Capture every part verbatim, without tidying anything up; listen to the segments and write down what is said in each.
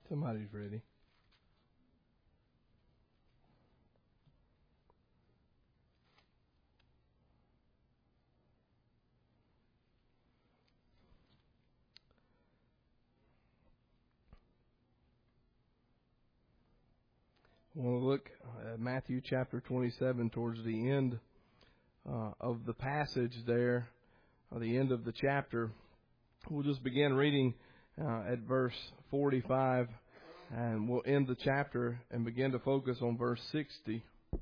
Somebody's ready. I want to look at Matthew chapter twenty-seven towards the end uh, of the passage there, or the end of the chapter. We'll just begin reading uh, at verse forty-five, and we'll end the chapter and begin to focus on verse sixty.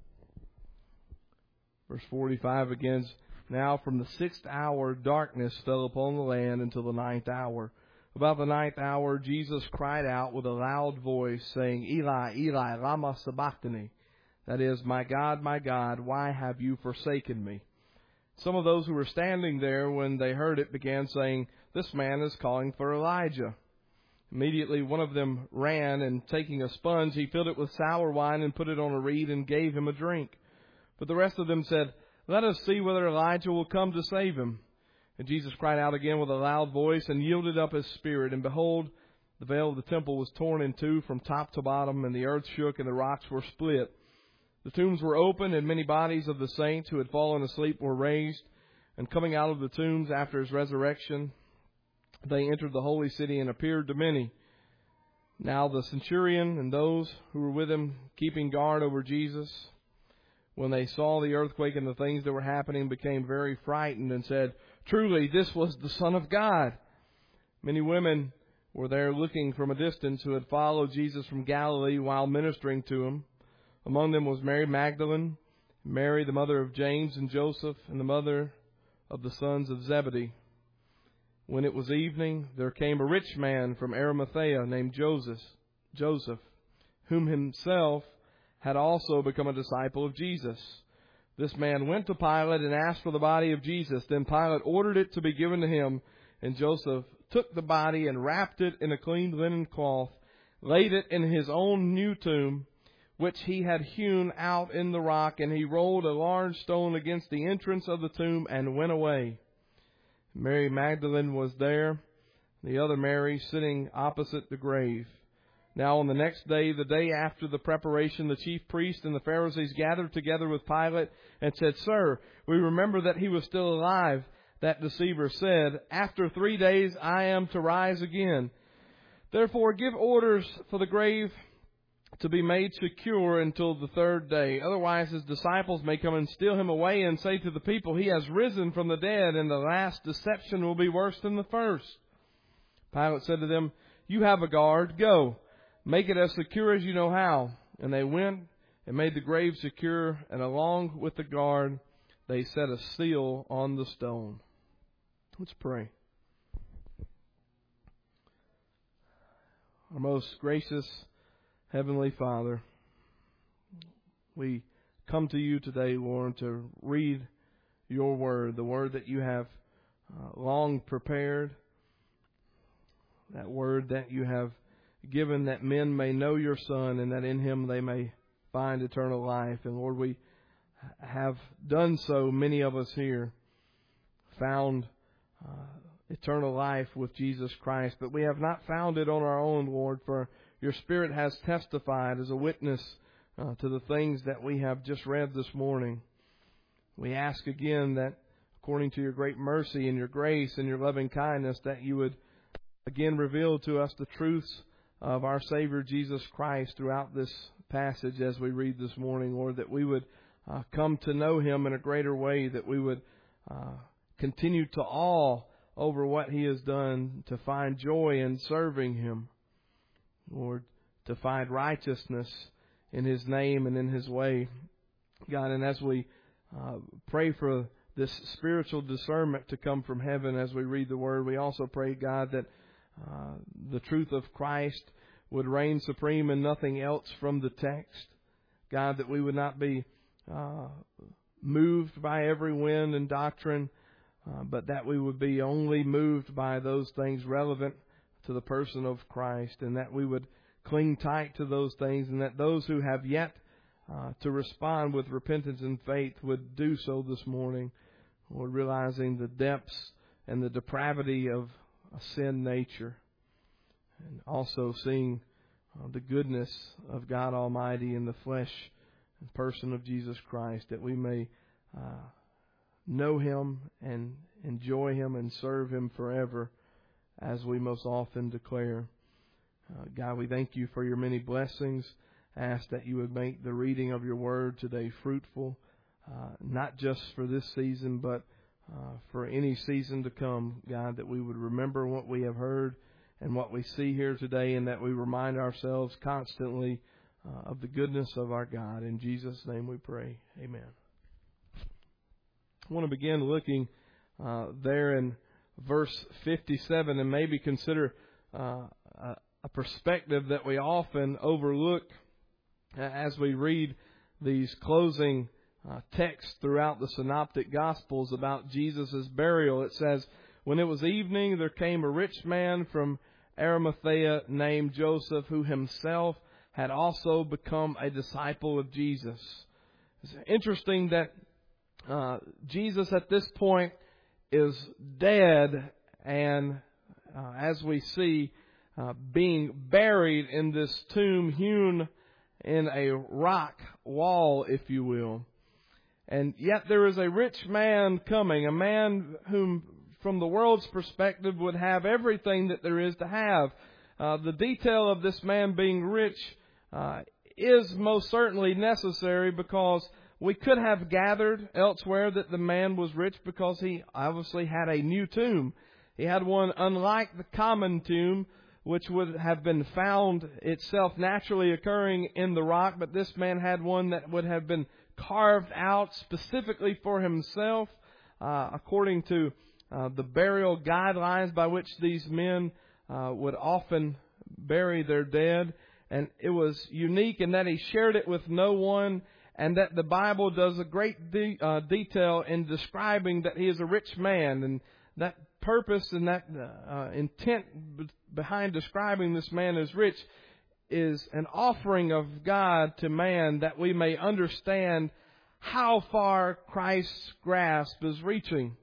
Verse forty-five begins, "Now from the sixth hour darkness fell upon the land until the ninth hour. About the ninth hour, Jesus cried out with a loud voice, saying, Eli, Eli, lama sabachthani? That is, My God, my God, why have you forsaken me? Some of those who were standing there, when they heard it, began saying, This man is calling for Elijah. Immediately one of them ran, and taking a sponge, he filled it with sour wine and put it on a reed and gave him a drink. But the rest of them said, Let us see whether Elijah will come to save him. And Jesus cried out again with a loud voice and yielded up his spirit. And behold, the veil of the temple was torn in two from top to bottom, and the earth shook, and the rocks were split. The tombs were opened, and many bodies of the saints who had fallen asleep were raised. And coming out of the tombs after his resurrection, they entered the holy city and appeared to many. Now the centurion and those who were with him, keeping guard over Jesus, when they saw the earthquake and the things that were happening, became very frightened and said, Truly, this was the Son of God. Many women were there looking from a distance who had followed Jesus from Galilee while ministering to him. Among them was Mary Magdalene, Mary the mother of James and Joseph, and the mother of the sons of Zebedee. When it was evening, there came a rich man from Arimathea named Joseph, Joseph, whom himself had also become a disciple of Jesus. This man went to Pilate and asked for the body of Jesus. Then Pilate ordered it to be given to him, and Joseph took the body and wrapped it in a clean linen cloth, laid it in his own new tomb, which he had hewn out in the rock, and he rolled a large stone against the entrance of the tomb and went away. Mary Magdalene was there, the other Mary sitting opposite the grave. Now on the next day, the day after the preparation, the chief priests and the Pharisees gathered together with Pilate and said, Sir, we remember that he was still alive. That deceiver said, After three days I am to rise again. Therefore give orders for the grave to be made secure until the third day. Otherwise his disciples may come and steal him away and say to the people, He has risen from the dead, and the last deception will be worse than the first. Pilate said to them, You have a guard, go. Make it as secure as you know how. And they went and made the grave secure, and along with the guard, they set a seal on the stone. Let's pray. Our most gracious Heavenly Father, we come to you today, Lord, to read your word, the word that you have uh, long prepared, that word that you have given that men may know your Son, and that in him they may find eternal life. And Lord, we have done so, many of us here, found uh, eternal life with Jesus Christ, but we have not found it on our own, Lord, for your Spirit has testified as a witness uh, to the things that we have just read this morning. We ask again that, according to your great mercy and your grace and your loving kindness, that you would again reveal to us the truths of our Savior Jesus Christ throughout this passage as we read this morning, Lord, that we would uh, come to know Him in a greater way, that we would uh, continue to awe over what He has done, to find joy in serving Him, Lord, to find righteousness in His name and in His way. God, and as we uh, pray for this spiritual discernment to come from heaven as we read the Word, we also pray, God, that Uh, the truth of Christ would reign supreme and nothing else from the text. God, that we would not be uh, moved by every wind and doctrine, uh, but that we would be only moved by those things relevant to the person of Christ, and that we would cling tight to those things, and that those who have yet uh, to respond with repentance and faith would do so this morning, Lord, realizing the depths and the depravity of a sin nature, and also seeing uh, the goodness of God Almighty in the flesh and person of Jesus Christ, that we may uh, know Him and enjoy Him and serve Him forever, as we most often declare. Uh, God, we thank You for Your many blessings. I ask that You would make the reading of Your Word today fruitful, uh, not just for this season, but uh, for any season to come, God, that we would remember what we have heard and what we see here today, and that we remind ourselves constantly uh, of the goodness of our God. In Jesus' name we pray. Amen. I want to begin looking uh, there in verse fifty-seven and maybe consider uh, a, a perspective that we often overlook as we read these closing uh, texts throughout the Synoptic Gospels about Jesus' burial. It says, "When it was evening, there came a rich man from Arimathea named Joseph, who himself had also become a disciple of Jesus." It's interesting that uh, Jesus at this point is dead, and uh, as we see, uh, being buried in this tomb hewn in a rock wall, if you will. And yet there is a rich man coming, a man whom, from the world's perspective, would have everything that there is to have. Uh, the detail of this man being rich uh, is most certainly necessary, because we could have gathered elsewhere that the man was rich because he obviously had a new tomb. He had one unlike the common tomb, which would have been found itself naturally occurring in the rock, but this man had one that would have been carved out specifically for himself, uh, according to uh, the burial guidelines by which these men uh, would often bury their dead. And it was unique in that he shared it with no one, and that the Bible does a great de- uh, detail in describing that he is a rich man. And that purpose and that uh, intent b- behind describing this man as rich is an offering of God to man, that we may understand how far Christ's grasp is reaching.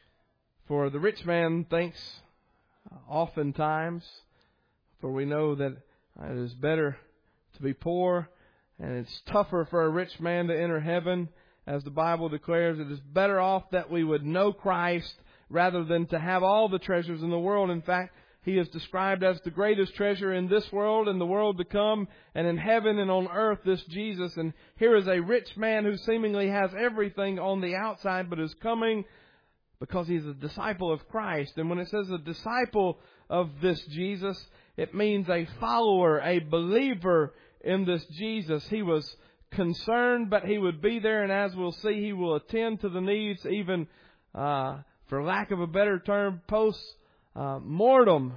For the rich man thinks oftentimes, for we know that it is better to be poor, and it's tougher for a rich man to enter heaven. As the Bible declares, it is better off that we would know Christ rather than to have all the treasures in the world. In fact, He is described as the greatest treasure in this world and the world to come, and in heaven and on earth, this Jesus. And here is a rich man who seemingly has everything on the outside, but is coming because he's a disciple of Christ. And when it says a disciple of this Jesus, it means a follower, a believer in this Jesus. He was concerned, but he would be there, and as we'll see, he will attend to the needs, even, uh, for lack of a better term, post Uh, mortem,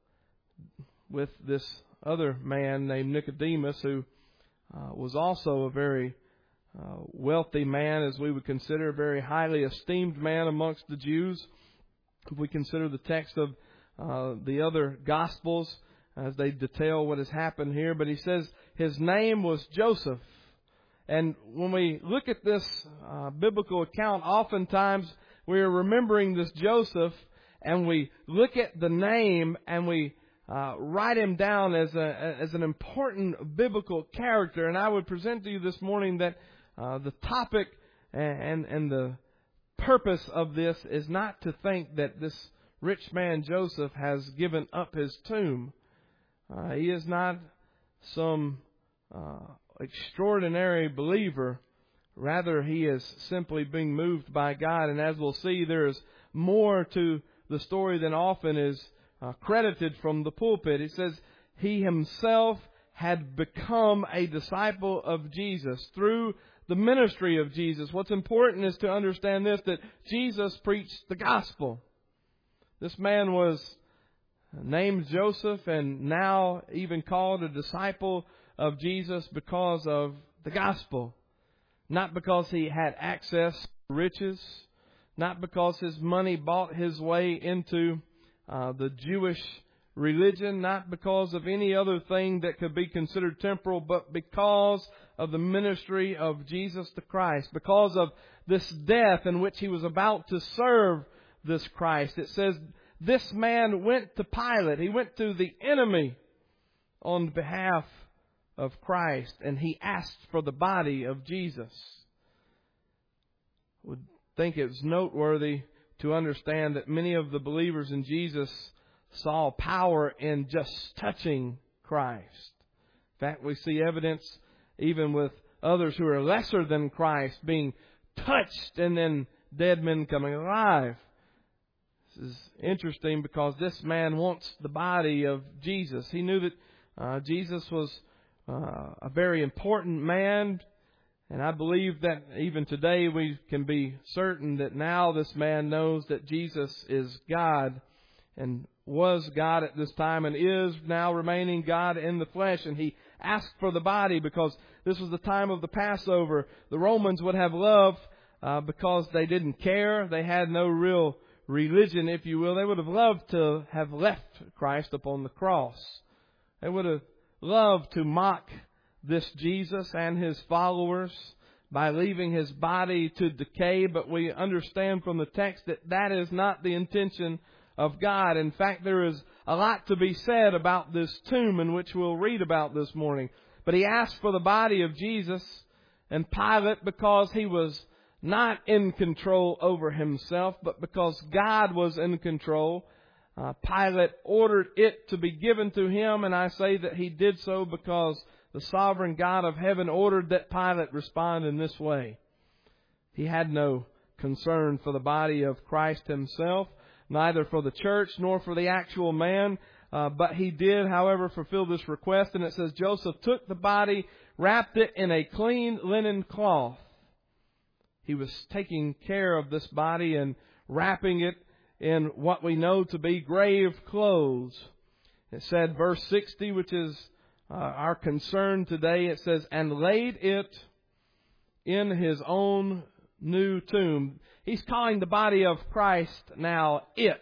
with this other man named Nicodemus, who uh, was also a very uh, wealthy man, as we would consider, a very highly esteemed man amongst the Jews. If we consider the text of uh, the other Gospels as they detail what has happened here, but he says his name was Joseph. And when we look at this uh, biblical account, oftentimes we are remembering this Joseph, and we look at the name and we uh, write him down as a as an important biblical character. And I would present to you this morning that uh, the topic and and the purpose of this is not to think that this rich man Joseph has given up his tomb. Uh, he is not some uh, extraordinary believer. Rather, he is simply being moved by God. And as we'll see, there is more to the story than often is uh, credited from the pulpit. It says he himself had become a disciple of Jesus through the ministry of Jesus. What's important is to understand this, that Jesus preached the gospel. This man was named Joseph, and now even called a disciple of Jesus because of the gospel. Not because he had access to riches, not because his money bought his way into uh, the Jewish religion, not because of any other thing that could be considered temporal, but because of the ministry of Jesus the Christ, because of this death in which he was about to serve this Christ. It says this man went to Pilate. He went to the enemy on behalf of Christ, and he asked for the body of Jesus. I would think it's noteworthy to understand that many of the believers in Jesus saw power in just touching Christ. In fact, we see evidence even with others who are lesser than Christ being touched and then dead men coming alive. This is interesting because this man wants the body of Jesus. He knew that uh, Jesus was uh, a very important man, and I believe that even today we can be certain that now this man knows that Jesus is God and was God at this time and is now remaining God in the flesh. And he asked for the body because this was the time of the Passover. The Romans would have loved uh, because they didn't care. They had no real religion, if you will. They would have loved to have left Christ upon the cross. They would have loved to mock this Jesus and His followers by leaving His body to decay. But we understand from the text that that is not the intention of God. In fact, there is a lot to be said about this tomb in which we'll read about this morning. But he asked for the body of Jesus, and Pilate, because he was not in control over himself, but because God was in control, uh, Pilate ordered it to be given to him. And I say that he did so because the sovereign God of heaven ordered that Pilate respond in this way. He had no concern for the body of Christ himself, neither for the church nor for the actual man. Uh, but he did, however, fulfill this request. And it says, Joseph took the body, wrapped it in a clean linen cloth. He was taking care of this body and wrapping it in what we know to be grave clothes. It said, verse sixty, which is uh, our concern today, it says, and laid it in his own new tomb. He's calling the body of Christ now it.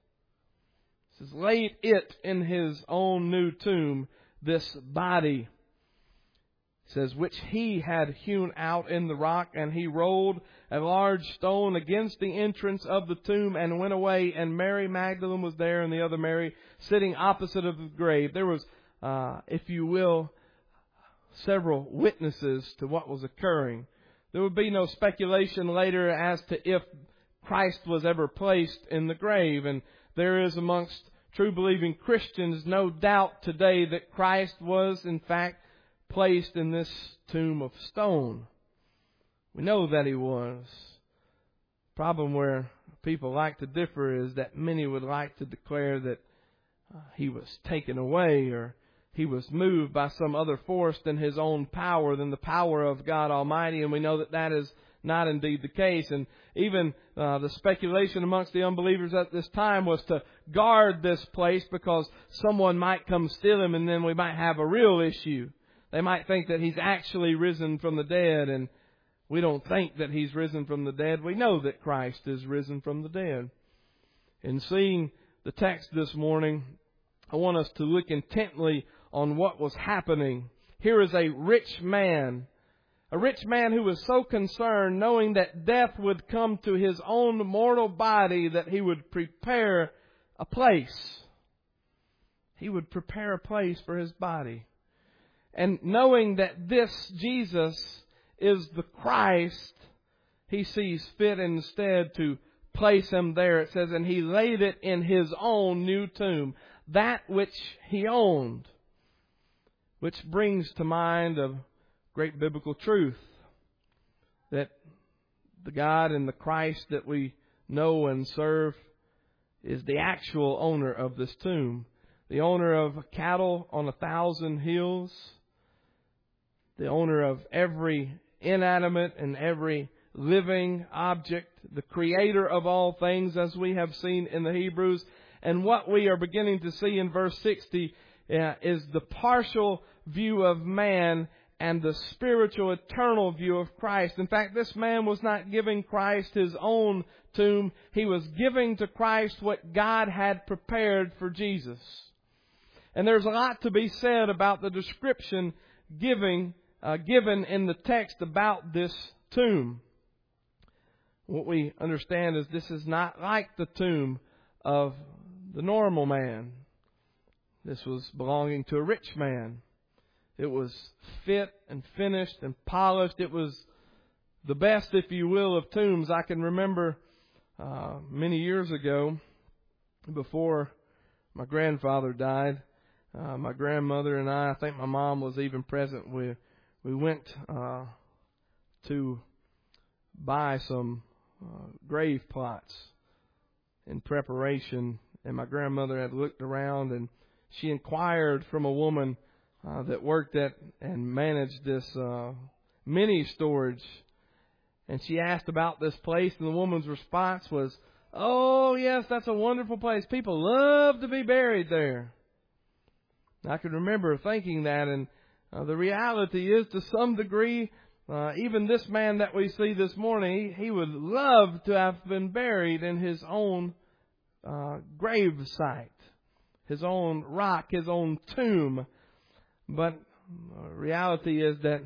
He says, laid it in his own new tomb, this body. It says, which he had hewn out in the rock, and he rolled a large stone against the entrance of the tomb and went away. And Mary Magdalene was there, and the other Mary sitting opposite of the grave. There was, uh, if you will, several witnesses to what was occurring. There would be no speculation later as to if Christ was ever placed in the grave. And there is amongst true believing Christians no doubt today that Christ was in fact placed in this tomb of stone. We know that He was. The problem where people like to differ is that many would like to declare that uh, He was taken away, or He was moved by some other force than His own power, than the power of God Almighty. And we know that that is not indeed the case. And even uh, the speculation amongst the unbelievers at this time was to guard this place because someone might come steal Him, and then we might have a real issue. They might think that He's actually risen from the dead, and we don't think that He's risen from the dead. We know that Christ is risen from the dead. In seeing the text this morning, I want us to look intently on what was happening. Here is a rich man, a rich man who was so concerned, knowing that death would come to his own mortal body, that he would prepare a place. He would prepare a place for his body. And knowing that this Jesus is the Christ, he sees fit instead to place Him there. It says, and He laid it in His own new tomb, that which He owned. Which brings to mind a great biblical truth, that the God and the Christ that we know and serve is the actual owner of this tomb. The owner of cattle on a thousand hills. The owner of every inanimate and every living object. The Creator of all things, as we have seen in the Hebrews. And what we are beginning to see in verse sixty uh, is the partial view of man and the spiritual eternal view of Christ. In fact, this man was not giving Christ his own tomb. He was giving to Christ what God had prepared for Jesus. And there's a lot to be said about the description giving, uh, given in the text about this tomb. What we understand is this is not like the tomb of the normal man. This was belonging to a rich man. It was fit and finished and polished. It was the best, if you will, of tombs. I can remember uh, many years ago, before my grandfather died, uh, my grandmother and I, I think my mom was even present, we, we went uh, to buy some uh, grave plots in preparation. And my grandmother had looked around, and she inquired from a woman uh, that worked at and managed this uh, mini storage. And she asked about this place, and the woman's response was, "Oh, yes, that's a wonderful place. People love to be buried there." And I can remember thinking that, and uh, the reality is, to some degree, uh, even this man that we see this morning, he, he would love to have been buried in his own uh, grave site, his own rock, his own tomb. But the reality is that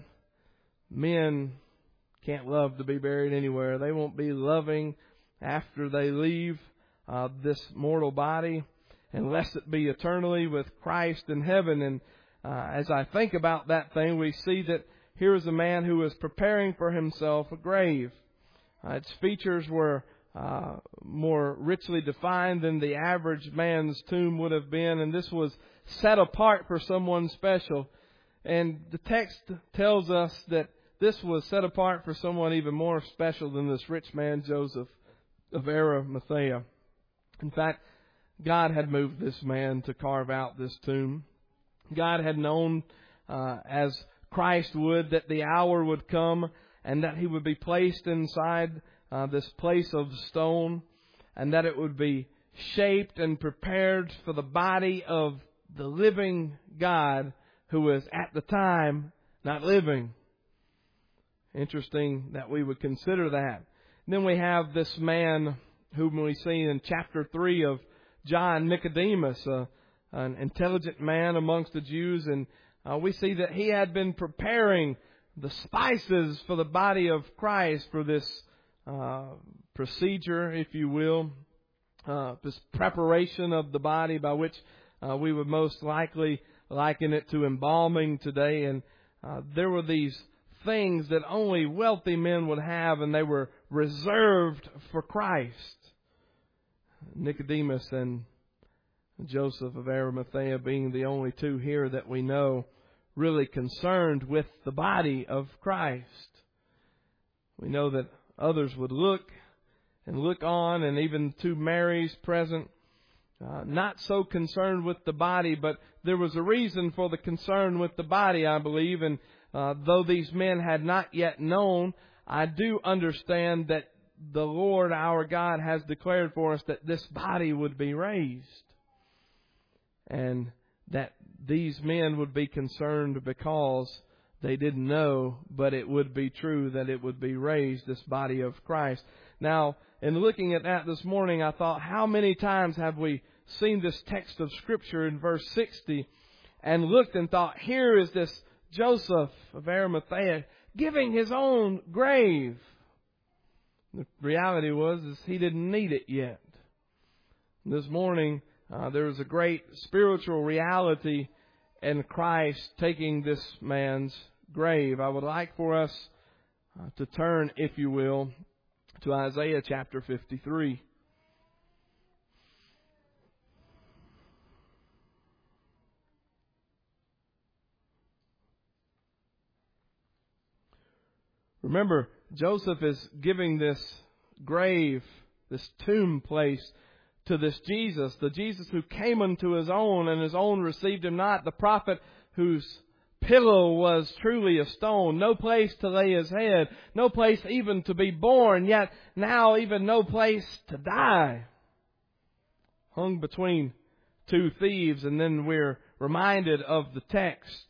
men can't love to be buried anywhere. They won't be loving after they leave uh, this mortal body, unless it be eternally with Christ in heaven. And uh, as I think about that thing, we see that here is a man who was preparing for himself a grave. Uh, its features were uh, more richly defined than the average man's tomb would have been, and this was set apart for someone special. And the text tells us that this was set apart for someone even more special than this rich man, Joseph of Arimathea. In fact, God had moved this man to carve out this tomb. God had known, uh, as Christ would, that the hour would come and that He would be placed inside uh, this place of stone, and that it would be shaped and prepared for the body of the living God who was at the time not living. Interesting that we would consider that. And then we have this man whom we see in chapter three of John, Nicodemus, uh, an intelligent man amongst the Jews. And uh, we see that he had been preparing the spices for the body of Christ for this uh, procedure, if you will, uh, this preparation of the body, by which uh, we would most likely liken it to embalming today. And uh, there were these things that only wealthy men would have, and they were reserved for Christ. Nicodemus and Joseph of Arimathea being the only two here that we know really concerned with the body of Christ. We know that others would look and look on, and even two Marys present, uh, not so concerned with the body, but there was a reason for the concern with the body, I believe. And Uh, though these men had not yet known, I do understand that the Lord our God has declared for us that this body would be raised. And that these men would be concerned because they didn't know, but it would be true that it would be raised, this body of Christ. Now, in looking at that this morning, I thought, how many times have we seen this text of Scripture in verse sixty and looked and thought, here is this Joseph of Arimathea giving his own grave. The reality was is he didn't need it yet. This morning, uh, there was a great spiritual reality in Christ taking this man's grave. I would like for us uh, to turn, if you will, to Isaiah chapter fifty-three. Remember, Joseph is giving this grave, this tomb place, to this Jesus, the Jesus who came unto His own, and His own received Him not, the prophet whose pillow was truly a stone, no place to lay His head, no place even to be born, yet now even no place to die. Hung between two thieves, and then we're reminded of the text.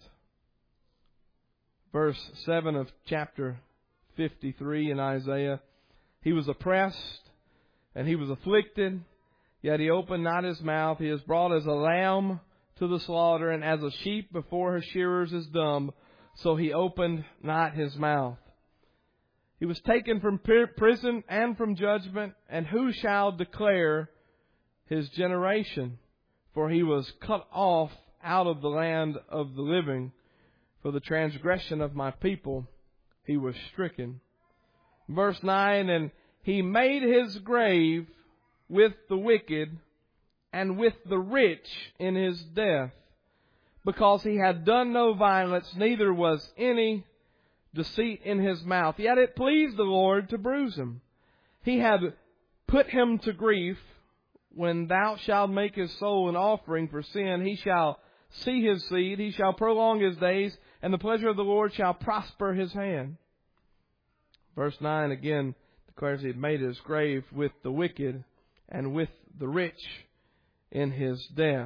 Verse seven of chapter fifty-three in Isaiah. He was oppressed and He was afflicted, yet He opened not His mouth. He is brought as a lamb to the slaughter, and as a sheep before her shearers is dumb, so He opened not His mouth. He was taken from prison and from judgment, and who shall declare His generation? For he was cut off out of the land of the living. For the transgression of my people he was stricken. Verse nine, and he made his grave with the wicked and with the rich in his death, because he had done no violence, neither was any deceit in his mouth. Yet it pleased the Lord to bruise him. He had put him to grief. When thou shalt make his soul an offering for sin, he shall see his seed, he shall prolong his days, and the pleasure of the Lord shall prosper his hand. Verse nine again declares he had made his grave with the wicked and with the rich in his death.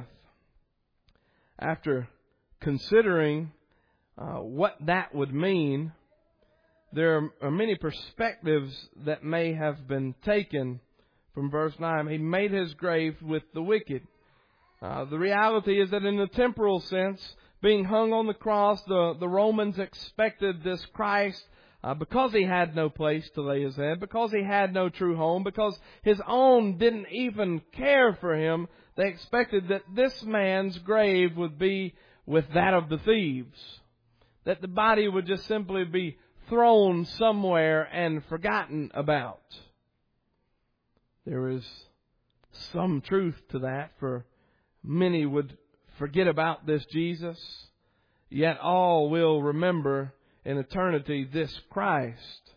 After considering uh, what that would mean, there are, are many perspectives that may have been taken from verse nine. He made his grave with the wicked. Uh, the reality is that in the temporal sense, being hung on the cross, the, the Romans expected this Christ, uh, because he had no place to lay his head, because he had no true home, because his own didn't even care for him, they expected that this man's grave would be with that of the thieves. That the body would just simply be thrown somewhere and forgotten about. There is some truth to that, for many would forget about this Jesus, yet all will remember in eternity this Christ.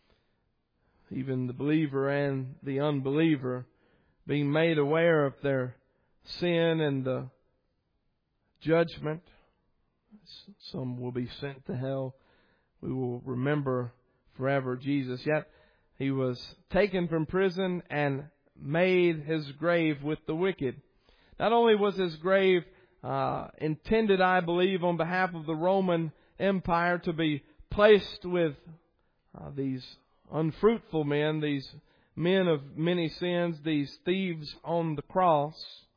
Even the believer and the unbeliever being made aware of their sin and the judgment. Some will be sent to hell. We will remember forever Jesus. Yet he was taken from prison and made his grave with the wicked. Not only was his grave uh, intended, I believe, on behalf of the Roman Empire to be placed with uh, these unfruitful men, these men of many sins, these thieves on the cross,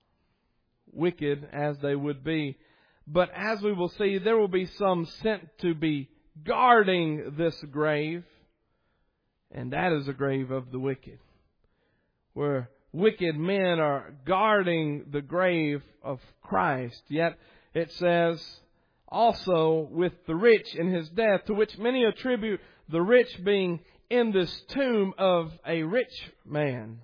wicked as they would be. But as we will see, there will be some sent to be guarding this grave, and that is the grave of the wicked, where wicked men are guarding the grave of Christ. Yet it says also with the rich in his death, to which many attribute the rich being in this tomb of a rich man.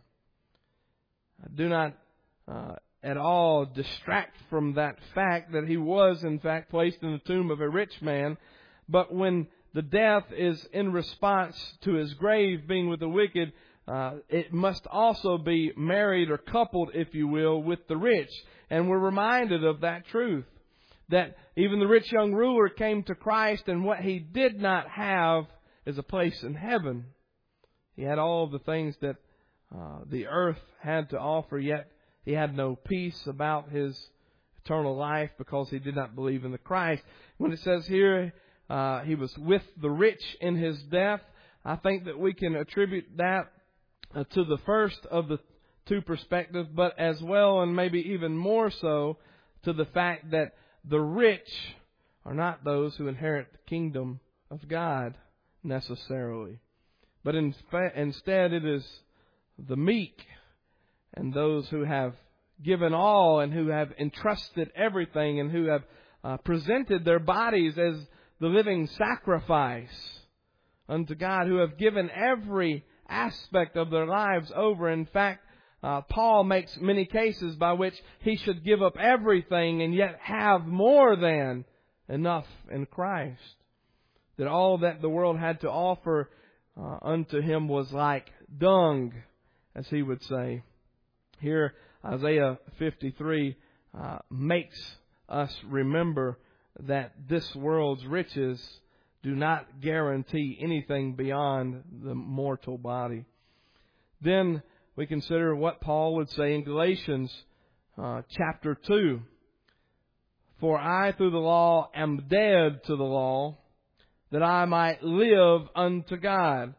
I do not uh, at all distract from that fact that he was in fact placed in the tomb of a rich man. But when the death is in response to his grave being with the wicked, uh, it must also be married or coupled, if you will, with the rich. And we're reminded of that truth, that even the rich young ruler came to Christ, and what he did not have is a place in heaven. He had all of the things that uh, the earth had to offer, yet he had no peace about his eternal life because he did not believe in the Christ. When it says here, uh, he was with the rich in his death, I think that we can attribute that uh, to the first of the two perspectives, but as well, and maybe even more so, to the fact that the rich are not those who inherit the kingdom of God necessarily. But in fa- instead it is the meek and those who have given all and who have entrusted everything and who have uh, presented their bodies as the living sacrifice unto God, who have given every aspect of their lives over. In fact, uh, Paul makes many cases by which he should give up everything and yet have more than enough in Christ. That all that the world had to offer uh, unto him was like dung, as he would say. Here, Isaiah fifty-three uh, makes us remember that this world's riches do not guarantee anything beyond the mortal body. Then we consider what Paul would say in Galatians uh, chapter two. For I through the law am dead to the law, that I might live unto God.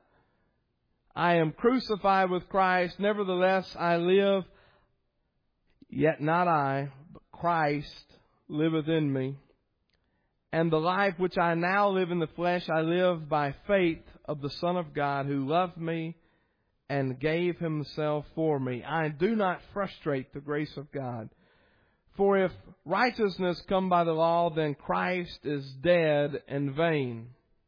I am crucified with Christ, nevertheless I live, yet not I, but Christ liveth in me. And the life which I now live in the flesh, I live by faith of the Son of God, who loved me and gave himself for me. I do not frustrate the grace of God. For if righteousness come by the law, then Christ is dead in vain.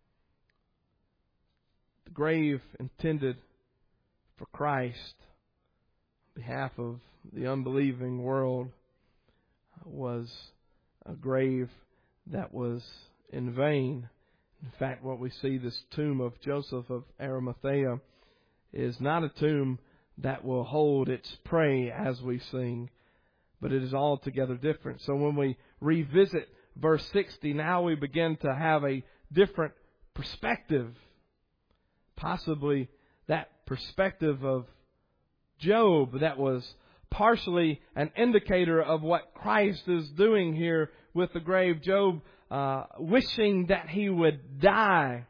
The grave intended for Christ on behalf of the unbelieving world was a grave that was in vain. In fact, what we see, this tomb of Joseph of Arimathea, is not a tomb that will hold its prey as we sing, but it is altogether different. So when we revisit verse sixty, now we begin to have a different perspective. Possibly that perspective of Job that was partially an indicator of what Christ is doing here with the grave. Job uh, wishing that he would die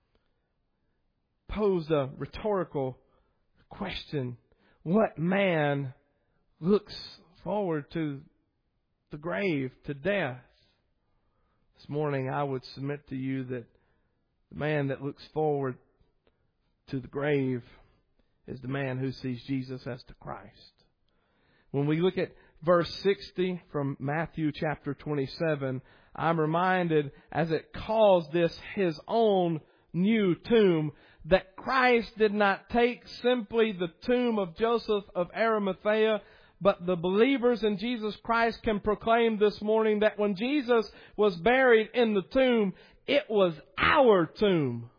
posed a rhetorical question. What man looks forward to the grave, to death? This morning I would submit to you that the man that looks forward to the grave is the man who sees Jesus as the Christ. When we look at verse sixty from Matthew chapter twenty-seven, I'm reminded, as it calls this His own new tomb, that Christ did not take simply the tomb of Joseph of Arimathea, but the believers in Jesus Christ can proclaim this morning that when Jesus was buried in the tomb, it was our tomb.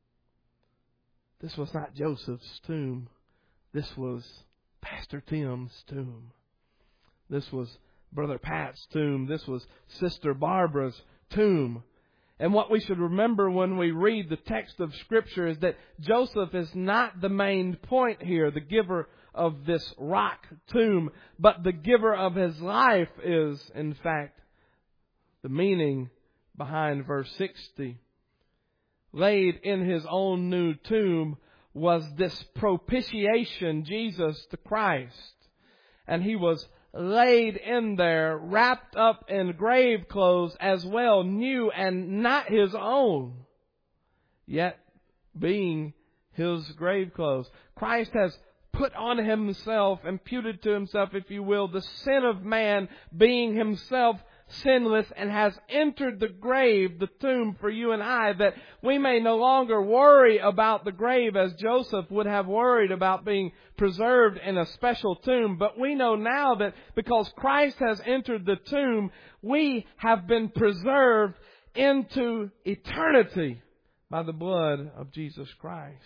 This was not Joseph's tomb. This was Pastor Tim's tomb. This was Brother Pat's tomb. This was Sister Barbara's tomb. And what we should remember when we read the text of Scripture is that Joseph is not the main point here, the giver of this rock tomb, but the giver of his life is, in fact, the meaning behind verse sixty. Laid in His own new tomb was this propitiation, Jesus the Christ. And He was laid in there, wrapped up in grave clothes as well, new and not His own, yet being His grave clothes. Christ has put on Himself, imputed to Himself, if you will, the sin of man, being Himself sinless, and has entered the grave, the tomb, for you and I, that we may no longer worry about the grave as Joseph would have worried about being preserved in a special tomb. But we know now that because Christ has entered the tomb, we have been preserved into eternity by the blood of Jesus Christ.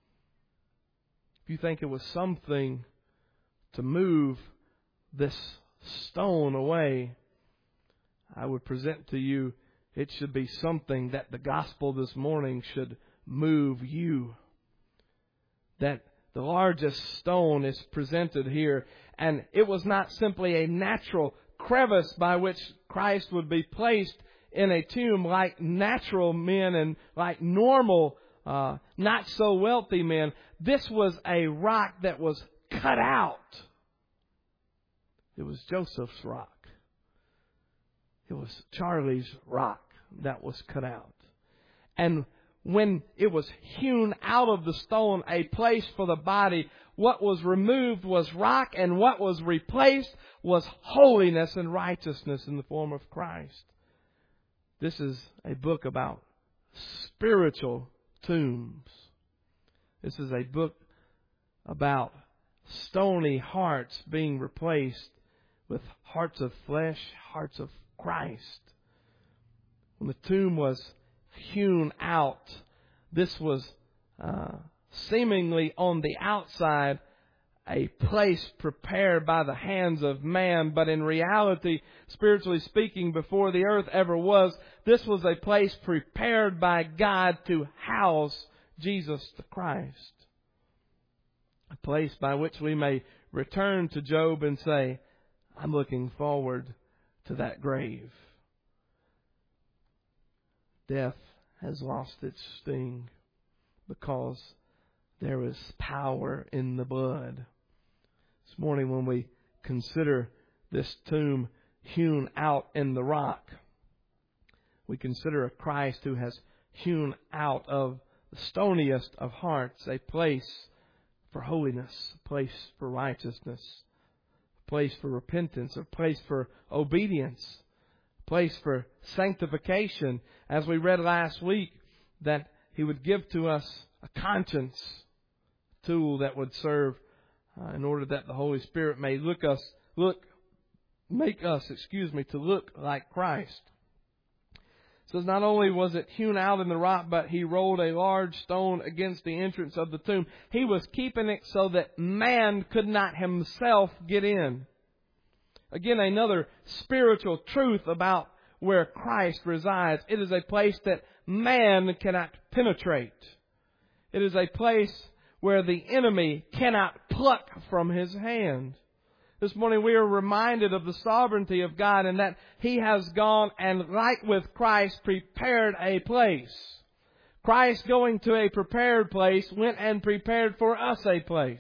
If you think it was something to move this stone away, I would present to you, it should be something that the gospel this morning should move you. That the largest stone is presented here, and it was not simply a natural crevice by which Christ would be placed in a tomb like natural men and like normal, uh, not so wealthy men. This was a rock that was cut out. It was Joseph's rock. It was Charlie's rock that was cut out. And when it was hewn out of the stone, a place for the body, what was removed was rock, and what was replaced was holiness and righteousness in the form of Christ. This is a book about spiritual tombs. This is a book about stony hearts being replaced with hearts of flesh, hearts of Christ. When the tomb was hewn out, this was uh, seemingly on the outside a place prepared by the hands of man, but in reality, spiritually speaking, before the earth ever was, this was a place prepared by God to house Jesus the Christ. A place by which we may return to Job and say, I'm looking forward to that grave. Death has lost its sting because there is power in the blood. This morning when we consider this tomb hewn out in the rock, we consider a Christ who has hewn out of the stoniest of hearts a place for holiness, a place for righteousness, a place for repentance, a place for obedience, a place for sanctification. As we read last week, that He would give to us a conscience tool that would serve uh, in order that the Holy Spirit may look us, look, make us, excuse me, to look like Christ. It says not only was it hewn out in the rock, but He rolled a large stone against the entrance of the tomb. He was keeping it so that man could not himself get in. Again, another spiritual truth about where Christ resides. It is a place that man cannot penetrate. It is a place where the enemy cannot pluck from His hand. This morning we are reminded of the sovereignty of God and that He has gone and, like with Christ, prepared a place. Christ, going to a prepared place, went and prepared for us a place.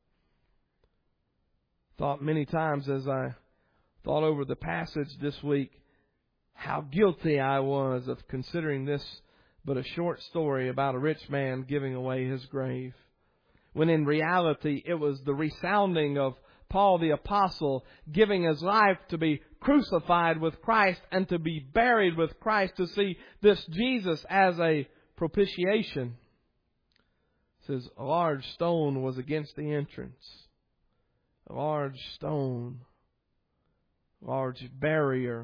Thought many times as I thought over the passage this week how guilty I was of considering this but a short story about a rich man giving away his grave, when in reality it was the resounding of Paul the Apostle giving his life to be crucified with Christ and to be buried with Christ, to see this Jesus as a propitiation. It says a large stone was against the entrance. A large stone. Large barrier.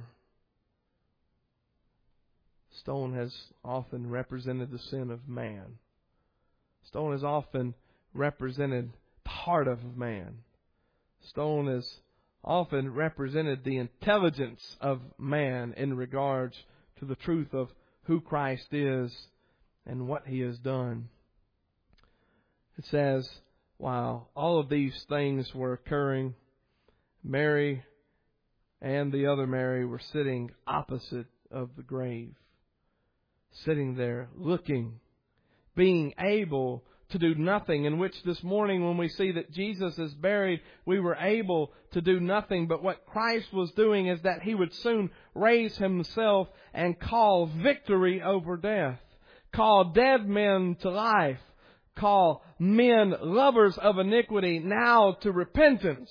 Stone has often represented the sin of man. Stone has often represented the heart of man. Stone has often represented the intelligence of man in regards to the truth of who Christ is and what He has done. It says, while all of these things were occurring, Mary and the other Mary were sitting opposite of the grave. Sitting there, looking, being able to do nothing, in which this morning when we see that Jesus is buried, we were able to do nothing. But what Christ was doing is that He would soon raise Himself and call victory over death. Call dead men to life. Call men lovers of iniquity now to repentance.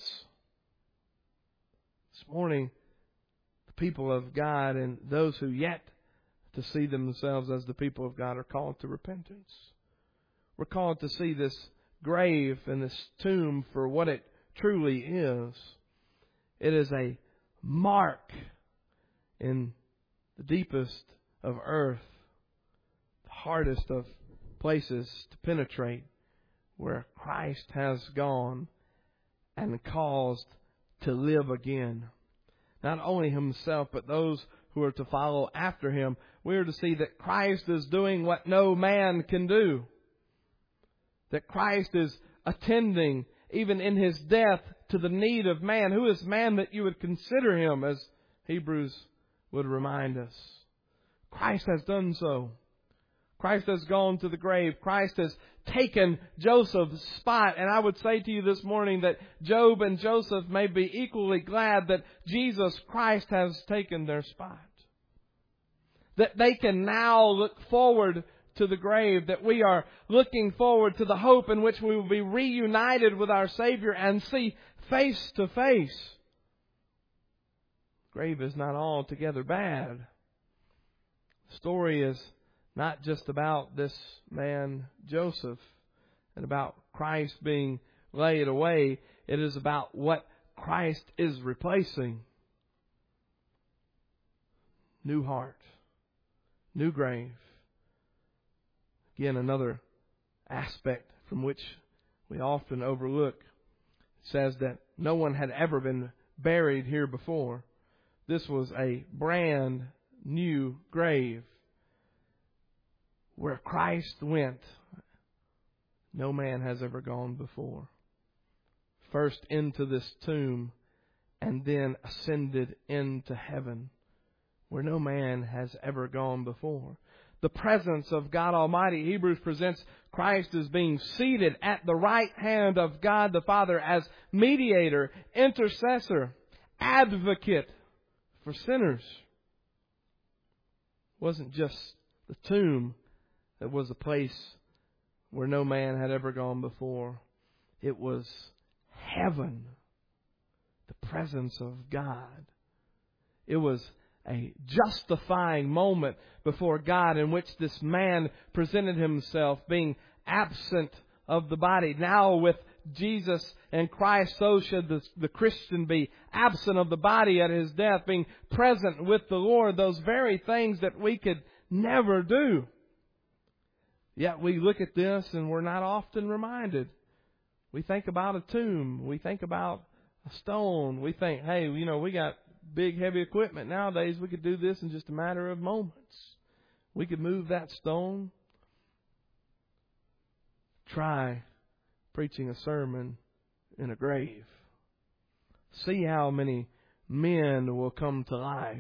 This morning, the people of God and those who yet to see themselves as the people of God are called to repentance. We're called to see this grave and this tomb for what it truly is. It is a mark in the deepest of earth, the hardest of places to penetrate, where Christ has gone and caused to live again. Not only Himself, but those who are to follow after Him. We are to see that Christ is doing what no man can do. That Christ is attending, even in His death, to the need of man. Who is man that you would consider him, as Hebrews would remind us? Christ has done so. Christ has gone to the grave. Christ has taken Joseph's spot. And I would say to you this morning that Job and Joseph may be equally glad that Jesus Christ has taken their spot. That they can now look forward to the grave, that we are looking forward to the hope in which we will be reunited with our Savior and see face to face. The grave is not altogether bad. The story is not just about this man Joseph and about Christ being laid away. It is about what Christ is replacing. New heart. New grave. Again, another aspect from which we often overlook. It says that no one had ever been buried here before. This was a brand new grave. Where Christ went, no man has ever gone before. First into this tomb, and then ascended into heaven, where no man has ever gone before. The presence of God Almighty. Hebrews presents Christ as being seated at the right hand of God the Father as mediator, intercessor, advocate for sinners. It wasn't just the tomb that was a place where no man had ever gone before. It was heaven, the presence of God. It was a justifying moment before God in which this man presented himself being absent of the body. Now with Jesus and Christ, so should the, the Christian be absent of the body at His death, being present with the Lord, those very things that we could never do. Yet we look at this and we're not often reminded. We think about a tomb. We think about a stone. We think, hey, you know, we got big, heavy equipment nowadays. We could do this in just a matter of moments. We could move that stone. Try preaching a sermon in a grave. See how many men will come to life.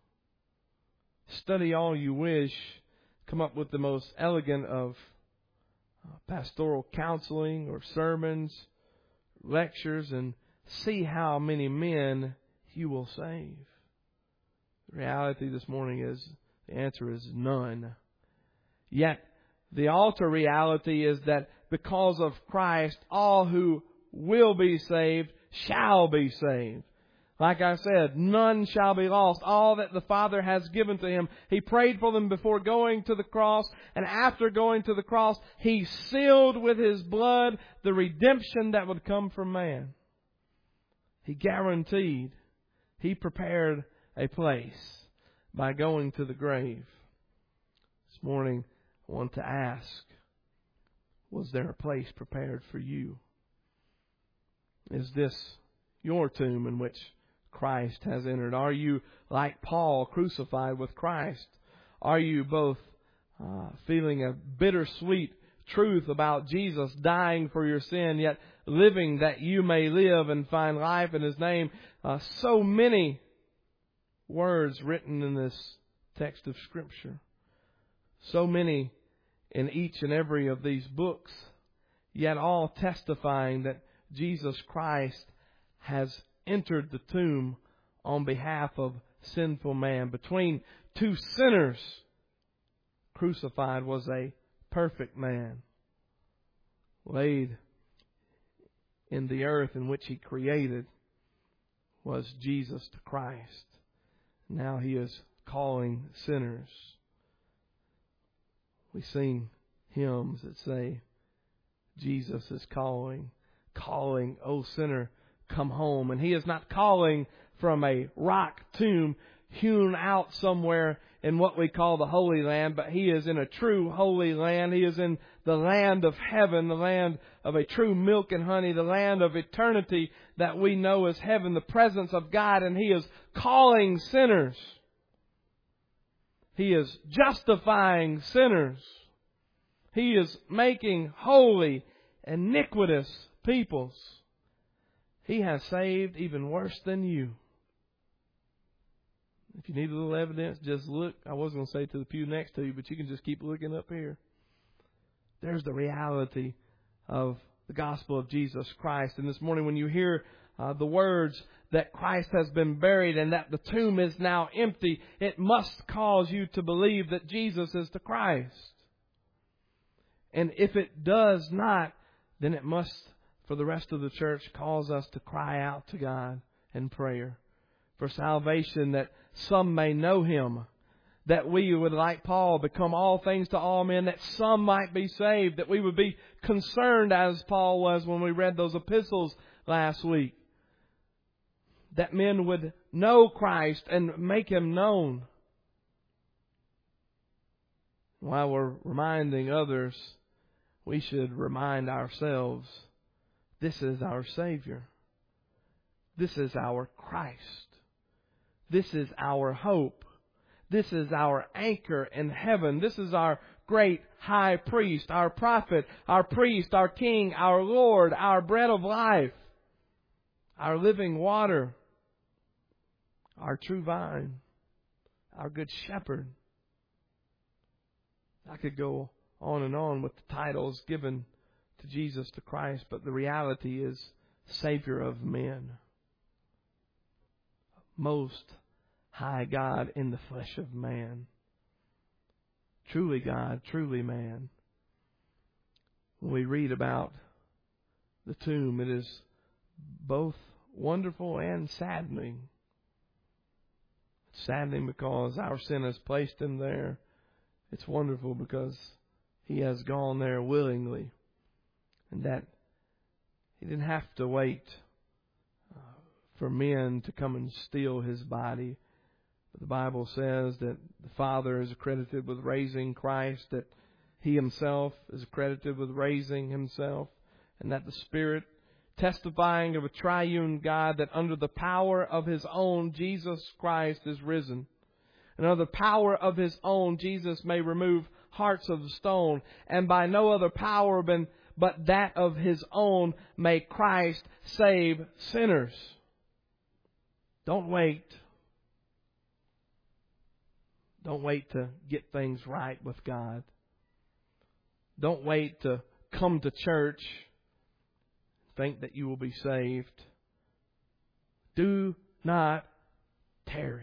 Study all you wish. Come up with the most elegant of pastoral counseling or sermons, lectures, and see how many men you will save. The reality this morning is, the answer is none. Yet, the altar reality is that because of Christ, all who will be saved shall be saved. Like I said, none shall be lost. All that the Father has given to Him. He prayed for them before going to the cross, and after going to the cross, He sealed with His blood the redemption that would come from man. He guaranteed. He prepared a place by going to the grave. This morning, I want to ask, was there a place prepared for you? Is this your tomb in which Christ has entered? Are you, like Paul, crucified with Christ? Are you both uh, feeling a bittersweet truth about Jesus dying for your sin, yet living that you may live and find life in His name? Uh, so many words written in this text of Scripture. So many in each and every of these books, yet all testifying that Jesus Christ has entered the tomb on behalf of sinful man. Between two sinners, crucified was a perfect man, laid in the earth in which He created was Jesus the Christ. Now He is calling sinners. We sing hymns that say, Jesus is calling, calling, O sinner, come home. And He is not calling from a rock tomb hewn out somewhere in what we call the Holy Land, but He is in a true Holy Land. He is in the land of heaven, the land of a true milk and honey, the land of eternity that we know as heaven, the presence of God, and He is calling sinners. He is justifying sinners. He is making holy iniquitous peoples. He has saved even worse than you. If you need a little evidence, just look. I was going to say to the pew next to you, but you can just keep looking up here. There's the reality of the gospel of Jesus Christ. And this morning when you hear uh, the words that Christ has been buried and that the tomb is now empty, it must cause you to believe that Jesus is the Christ. And if it does not, then it must, for the rest of the church, cause us to cry out to God in prayer for salvation, that some may know Him, that we would, like Paul, become all things to all men, that some might be saved, that we would be concerned as Paul was when we read those epistles last week, that men would know Christ and make Him known. While we're reminding others, we should remind ourselves, this is our Savior. This is our Christ. This is our hope. This is our anchor in heaven. This is our great high priest, our prophet, our priest, our king, our Lord, our bread of life, our living water, our true vine, our good shepherd. I could go on and on with the titles given to Jesus the Christ, but the reality is Savior of men. Most High God in the flesh of man. Truly God, truly man. When we read about the tomb, it is both wonderful and saddening. It's saddening because our sin has placed Him there. It's wonderful because He has gone there willingly, and that He didn't have to wait uh, for men to come and steal His body. But the Bible says that the Father is accredited with raising Christ, that He Himself is accredited with raising Himself, and that the Spirit, testifying of a triune God, that under the power of His own, Jesus Christ is risen. And under the power of His own, Jesus may remove hearts of stone, and by no other power but that of His own may Christ save sinners. Don't wait. Don't wait to get things right with God. Don't wait to come to church, think that you will be saved. Do not tarry.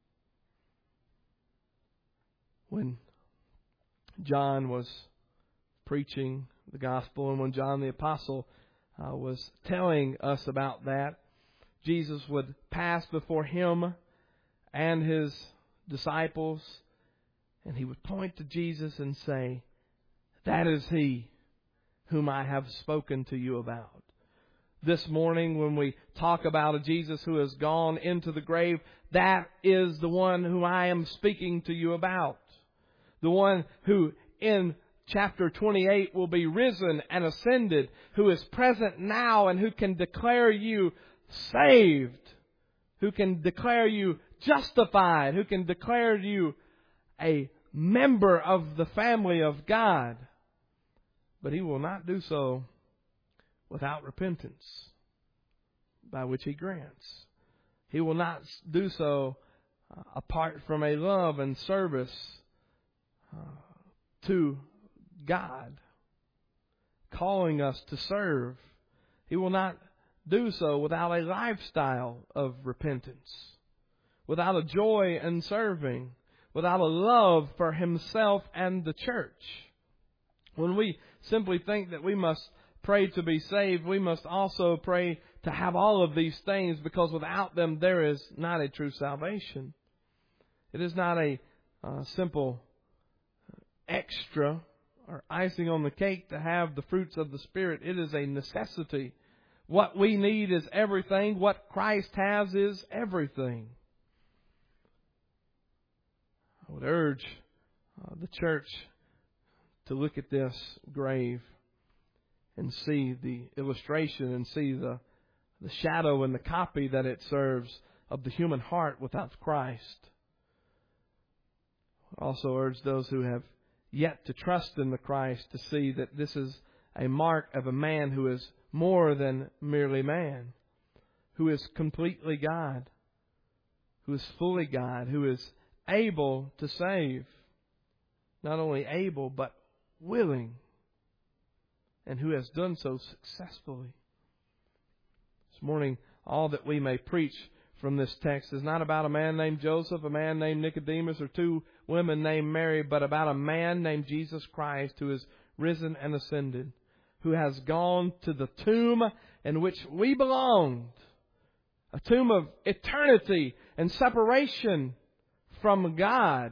When John was preaching the gospel, and when John the Apostle uh, was telling us about that, Jesus would pass before him and His disciples, and He would point to Jesus and say, "That is He whom I have spoken to you about." This morning, when we talk about a Jesus who has gone into the grave, that is the one whom I am speaking to you about. The one who in chapter twenty-eight will be risen and ascended, who is present now and who can declare you saved, who can declare you justified, who can declare you a member of the family of God. But He will not do so without repentance, by which He grants. He will not do so uh, apart from a love and service uh, to God, calling us to serve. He will not do so without a lifestyle of repentance, without a joy in serving, without a love for Himself and the church. When we simply think that we must pray to be saved, we must also pray to have all of these things, because without them there is not a true salvation. It is not a uh, simple extra or icing on the cake to have the fruits of the Spirit. It is a necessity. What we need is everything. What Christ has is everything. I would urge uh, the church to look at this grave and see the illustration and see the, the shadow and the copy that it serves of the human heart without Christ. I also urge those who have yet to trust in the Christ to see that this is a mark of a man who is more than merely man, who is completely God, who is fully God, who is able to save. Not only able, but willing, and who has done so successfully. This morning, all that we may preach from this text is not about a man named Joseph, a man named Nicodemus, or two women named Mary, but about a man named Jesus Christ who is risen and ascended, who has gone to the tomb in which we belonged, a tomb of eternity and separation from God,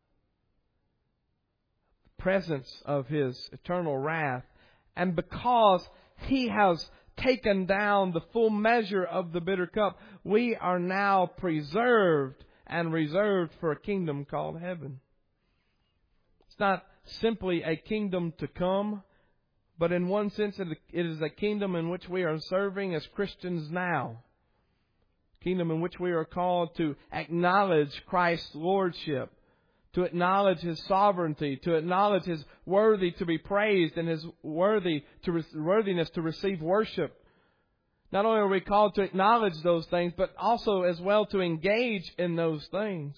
the presence of His eternal wrath. And because He has taken down the full measure of the bitter cup, we are now preserved and reserved for a kingdom called heaven. It's not simply a kingdom to come, but in one sense it is a kingdom in which we are serving as Christians now. A kingdom in which we are called to acknowledge Christ's lordship, to acknowledge His sovereignty, to acknowledge His worthy to be praised and His worthy to worthiness to receive worship. Not only are we called to acknowledge those things, but also as well to engage in those things.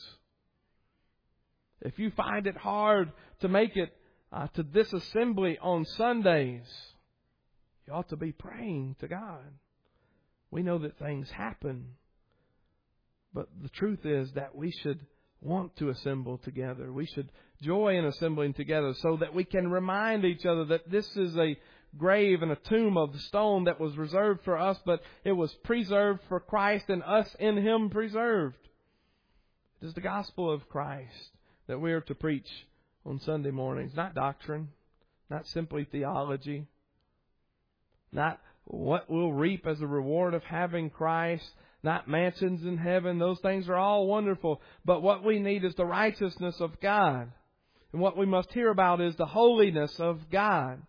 If you find it hard to make it uh, to this assembly on Sundays, you ought to be praying to God. We know that things happen, but the truth is that we should want to assemble together. We should joy in assembling together so that we can remind each other that this is a grave and a tomb of stone that was reserved for us, but it was preserved for Christ and us in Him preserved. It is the gospel of Christ that we are to preach on Sunday mornings. Not doctrine, not simply theology, not what we'll reap as a reward of having Christ, not mansions in heaven. Those things are all wonderful. But what we need is the righteousness of God. And what we must hear about is the holiness of God.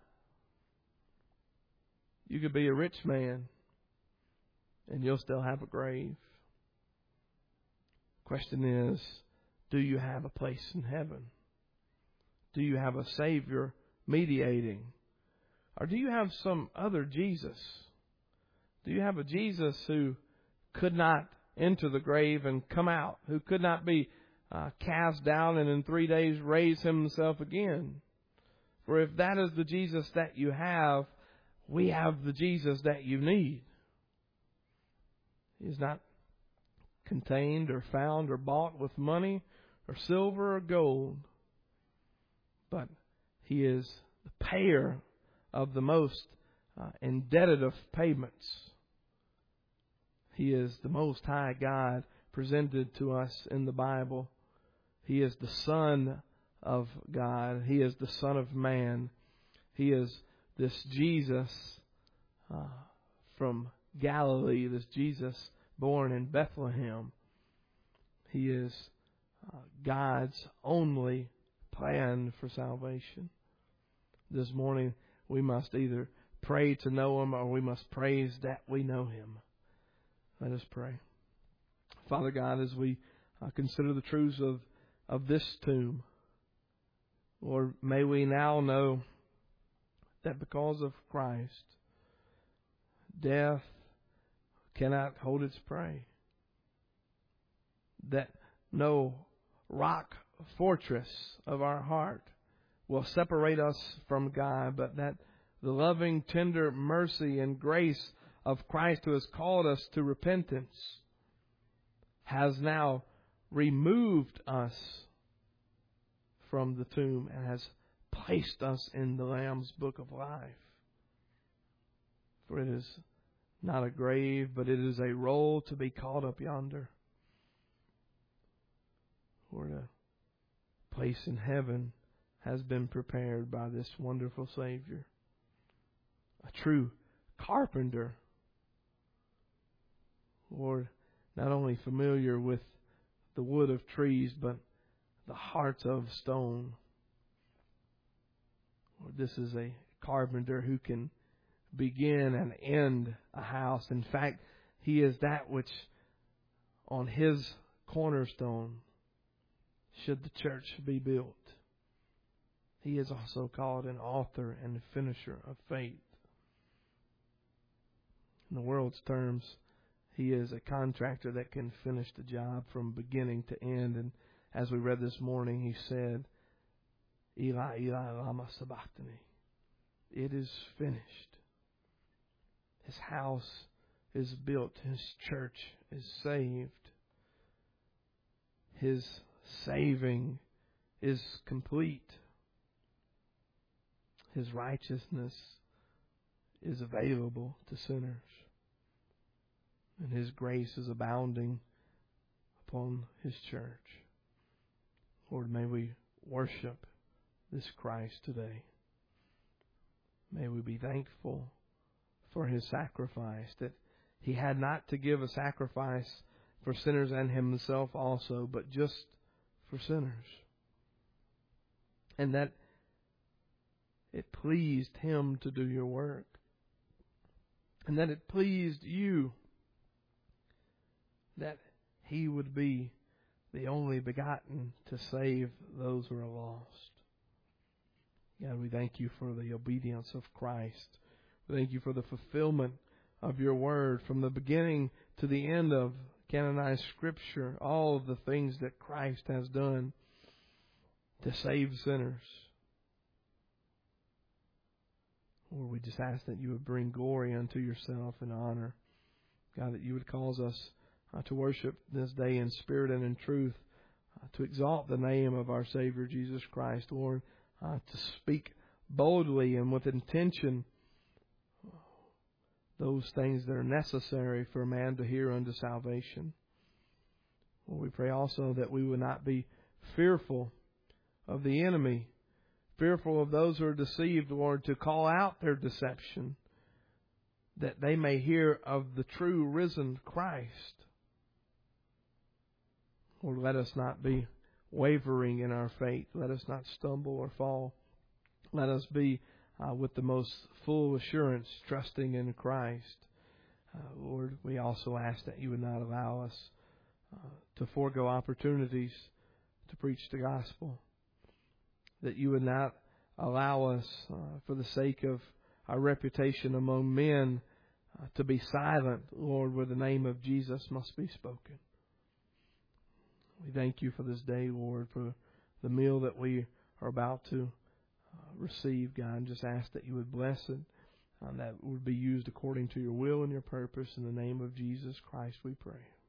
You could be a rich man and you'll still have a grave. Question is, do you have a place in heaven? Do you have a Savior mediating? Or do you have some other Jesus? Do you have a Jesus who could not enter the grave and come out, who could not be uh, cast down and in three days raise himself again? For if that is the Jesus that you have, we have the Jesus that you need. He is not contained or found or bought with money or silver or gold, but He is the payer of the most uh, indebted of payments. He is the Most High God presented to us in the Bible. He is the Son of God. He is the Son of Man. He is this Jesus uh, from Galilee, this Jesus born in Bethlehem. He is uh, God's only plan for salvation. This morning we must either pray to know Him or we must praise that we know Him. Let us pray. Father God, as we uh, consider the truths of, of this tomb, Lord, may we now know that because of Christ, death cannot hold its prey. That no rock fortress of our heart will separate us from God, but that the loving, tender mercy and grace of Christ, who has called us to repentance, has now removed us from the tomb and has placed us in the Lamb's book of life. For it is not a grave, but it is a roll to be caught up yonder. For a place in heaven has been prepared by this wonderful Savior. A true carpenter. Lord, not only familiar with the wood of trees, but the hearts of stone. Lord, this is a carpenter who can begin and end a house. In fact, He is that which on His cornerstone should the church be built. He is also called an author and a finisher of faith. In the world's terms, He is a contractor that can finish the job from beginning to end. And as we read this morning, He said, Eli, Eli, lama sabachthani. It is finished. His house is built. His church is saved. His saving is complete. His righteousness is available to sinners. And His grace is abounding upon His church. Lord, may we worship this Christ today. May we be thankful for His sacrifice, that He had not to give a sacrifice for sinners and Himself also, but just for sinners. And that it pleased Him to do your work. And that it pleased you that He would be the only begotten to save those who are lost. God, we thank You for the obedience of Christ. We thank You for the fulfillment of Your word from the beginning to the end of canonized Scripture, all of the things that Christ has done to save sinners. Lord, we just ask that You would bring glory unto Yourself and honor. God, that You would cause us uh, to worship this day in spirit and in truth, uh, to exalt the name of our Savior Jesus Christ, Lord, uh, to speak boldly and with intention those things that are necessary for a man to hear unto salvation. Lord, we pray also that we would not be fearful of the enemy, fearful of those who are deceived, Lord, to call out their deception, that they may hear of the true risen Christ. Lord, let us not be wavering in our faith. Let us not stumble or fall. Let us be uh, with the most full assurance, trusting in Christ. Uh, Lord, we also ask that you would not allow us uh, to forego opportunities to preach the gospel, that you would not allow us, uh, for the sake of our reputation among men, uh, to be silent, Lord, where the name of Jesus must be spoken. We thank you for this day, Lord, for the meal that we are about to uh, receive, God, and just ask that you would bless it, and that would be used according to your will and your purpose. In the name of Jesus Christ we pray.